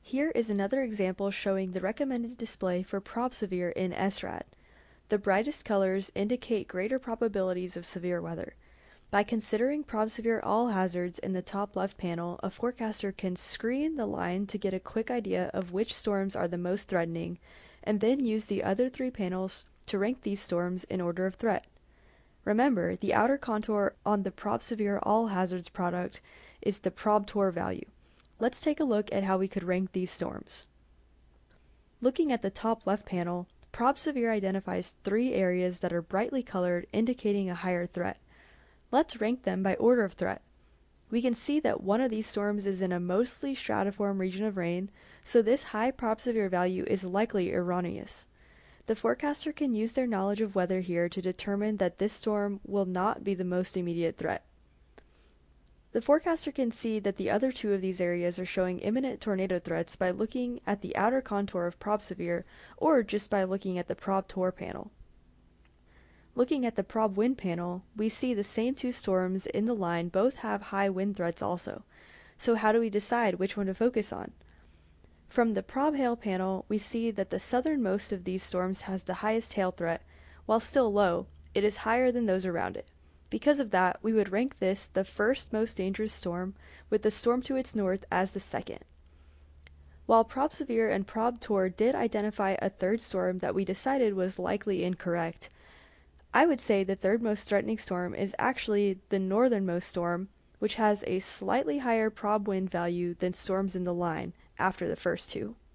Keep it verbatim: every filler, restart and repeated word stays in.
Here is another example showing the recommended display for prob severe in S R A D. The brightest colors indicate greater probabilities of severe weather. By considering prob severe all hazards in the top left panel, a forecaster can screen the line to get a quick idea of which storms are the most threatening, and then use the other three panels to rank these storms in order of threat. Remember, the outer contour on the prob severe all hazards product is the ProbTor value. Let's take a look at how we could rank these storms. Looking at the top left panel, prob severe identifies three areas that are brightly colored, indicating a higher threat. Let's rank them by order of threat. We can see that one of these storms is in a mostly stratiform region of rain, so this high prob severe value is likely erroneous. The forecaster can use their knowledge of weather here to determine that this storm will not be the most immediate threat. The forecaster can see that the other two of these areas are showing imminent tornado threats by looking at the outer contour of prob severe, or just by looking at the ProbTor panel. Looking at the prob wind panel, we see the same two storms in the line both have high wind threats also. So how do we decide which one to focus on? From the prob hail panel, we see that the southernmost of these storms has the highest hail threat. While still low, it is higher than those around it. Because of that, we would rank this the first most dangerous storm, with the storm to its north as the second. While prob severe and ProbTor did identify a third storm that we decided was likely incorrect, I would say the third most threatening storm is actually the northernmost storm, which has a slightly higher prob wind value than storms in the line after the first two.